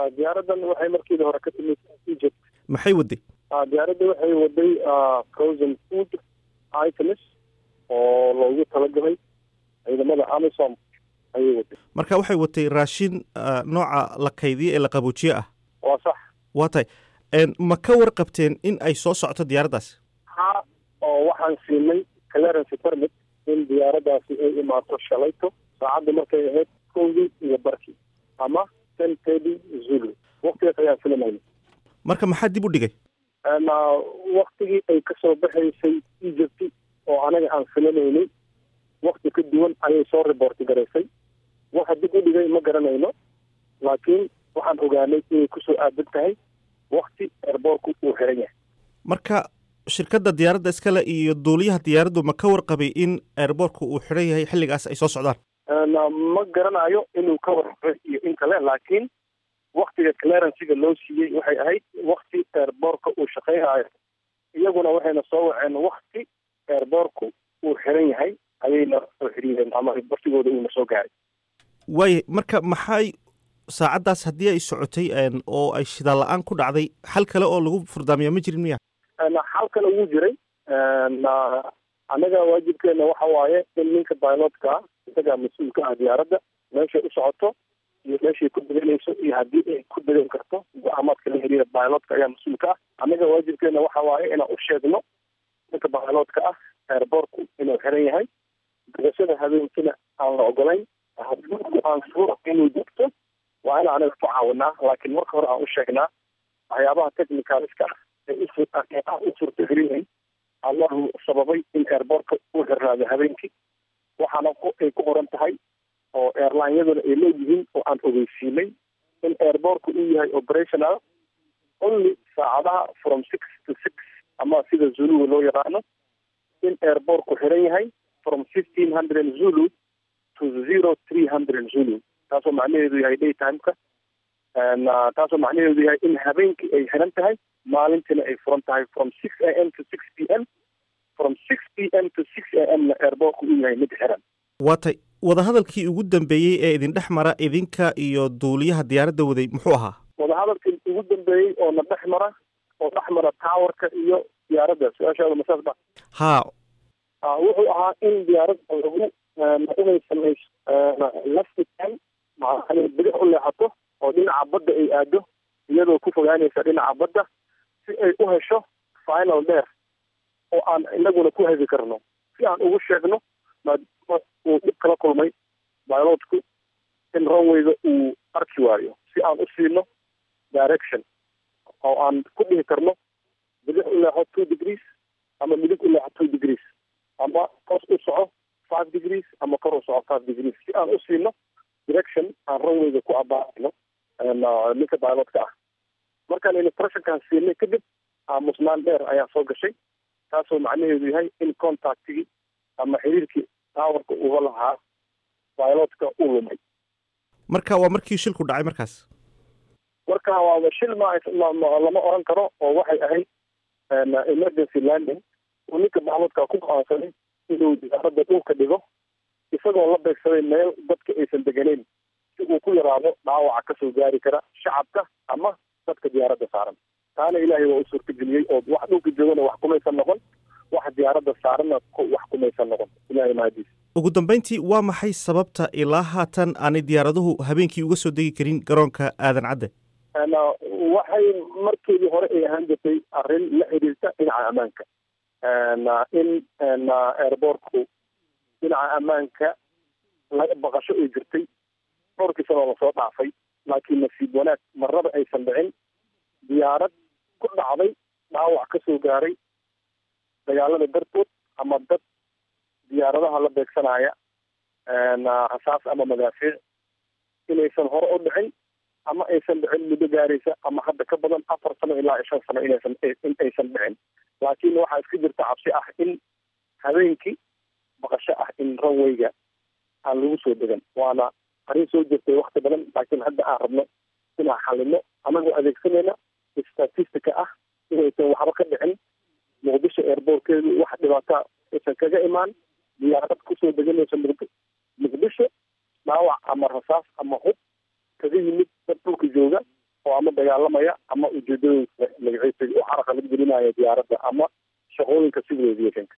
diyaaradan waxay markii hore ka timid Egypt. maxay waday? Diyaaradda waxay waday frozen food items oo loogu talagalay ciidamada AMISOM ayay waday. marka waxay watay raashin nooca la kaydiye ee la qaboojiye ah. waa sax. waa tahay ma ka warqabteen in ay soo socoto diyaaraddaasi? ha oo waxaan siinay clearance permit in diyaaraddaasi ay imaato shalayto saacadda markay ahayd 1:00 ama 10:30 Zulu. waqtigaas ayaan filamayna. marka maxaa dib u dhigay? waqtigii ay kasoo baxaysay Egypt oo anaga aan filanaynay waqti ka duwan ayay soo report garaysay. waxa dib u dhigay ma garanayno, laakiin waxaan ogaanay inay kusoo aadan tahay waqti airportku uu xiran yahay. marka shirkadda diyaaradda iskale iyo duuliyaha diyaaraddu ma ka warqabay in airportku uu xiran yahay xilligaas ay soo socdaan? ma garanayo inuu ka warqabay iyo in kale, laakiin waqtiga clearancega loo siiyey waxay ahayd waqti airportka uu shaqeynayo. iyaguna waxayna soo waceen waqti airportku uu xiran yahay ayayna soo xiriireen ama bartigooda uuna soo gaaray. waaya marka maxay saacaddaas haddii ay socotay oo ay shidaal la-aan ku dhacday xal kale oo lagu furdaamiya ma jirin miya? xal kale wuu jiray. anaga waajibkeena waxa waaye in ninka pilotka isagaa mas-uulka ah diyaaradda meeshay u socoto iyo meeshay ku deganayso iyo haddii ay ku degan karto go-aamaadka la xiriira pilotka ayaa mas-uulka ah. anaga waajibkeena waxa waaye inaan u sheegno ninka pilotka ah airportku inuu xiran yahay, degashada habeenkina aan la ogolayn. haddii aan suura inuu jirto waa in anaga ku caawinaa, laakiin marka hore aan u sheegnaa waxyaabaha technicaliska ah ee u suurtagelinayn allahu sababay in airportka uu xirnaado habeenkii. waxaana ay ku qoran tahay oo airline-yaduna ay leeyihiin oo aan ogeysiinay in airportku uu yahay operational only saacadaha from 6 to 6 ama sida Zulu loo yaqaano, in airportku xiran yahay from 1500 Zulu to 0300 Zulu. taasoo macnaheedu yahay daytimeka, taasoo macnaheedu yahay in habeenkii ay xiran tahay, maalintiina ay furan tahay from 6 AM to 6 PM. from 6 PM to 6 AM na airportku uu yahay mid xiran. waatay wadahadalkii ugu dambeeyey ee idin dhex mara idinka iyo duuliyaha diyaaradda waday muxuu ahaa? wadahadalkii ugu dambeeyey oo na dhex mara towerka iyo diyaaradda. su-aashaada masaas ba? haa. wuxuu ahaa in diyaaradda lagu inay samayso left time macnaha bidix u leexato oo dhinaca badda ay aado iyadoo ku fogaanaysa dhinaca badda si ay u hesho final dheer oo aan inaguna ku hegi karno, si aan ugu sheegno maadaama uu dhib kala kulmay pilotku in runwayga uu arki waayo, si aan u siino direction oo aan ku dhihi karno bidix u leexo 2 degrees ama midig u leexo 2 degrees ama hoos u soco 5 degrees ama kor u soco 5 degrees, si aan u siino direction aan runwayga ku abaarno ninka pilotka ah. markaan instructionkaan siinay kadib aamusnaan dheer ayaa soo gashay, taasoo macnaheedu yahay in contactigii ama xiriirkii towerka uga lahaa pilotka uu lumay. marka waa markii shilku dhacay markaas? marka waa shil lama oran karo oo waxay ahayd emergency landing. uu ninka pilotka ku go'aansaday inuu diyaaradda dhulka dhigo isagoo la beegsaday meel dadka aysan deganeyn si uu ku yaraado dhaawaca kasoo gaari kara shacabka ama dadka diyaaradda saaran. taana ilaahay waa u suurtageliyey oo wax dhulka joogana wax kumaysan noqon, wax diyaaradda saaranna wax kumaysan noqon. ilaahay mahadiis. ugu dambeyntii waa maxay sababta ilaa haatan aanay diyaaraduhu habeenkii uga soo degi karin garoonka aadan cadde? waxay markeedii hore ay ahaan jirtay arrin la xiriirta dhinaca ammaanka. in airportku dhinaca ammaanka laga baqasho ay jirtay dhowrkii sanoo lasoo dhaafay, laakiin nasiib wanaag marnaba aysan dhicin diyaarad ku dhacday dhaawac ka soo gaaray dagaalada dartood ama dad diyaaradaha la beegsanaya rasaas ama madaafiic inaysan hore u dhicin ama aysan dhicin muddo gaaraysa ama hadda ka badan 4 sano ilaa 5 sano in aysan dhicin. laakiin waxaa iska jirta cabsi ah in habeenkii baqasho ah in runwayga aan lagu soo degan. waana arrin soo jirtay wakti badan, laakiin hadda aan rabno inaan xalino anagoo adeegsanayna statistica ah inaysan waxba ka dhicin muqdisho airportkeedu wax dhibaata aysan kaga imaan diyaarad kusoo deganaysa muqdisho dhaawac ama rasaas ama hub kaga yimid dad dhulka jooga ama dagaalamaya ama ujeedooyinka magaciisa u xaraqa lagu gelinaya diyaaradda ama shaqooyinka civil aviationka.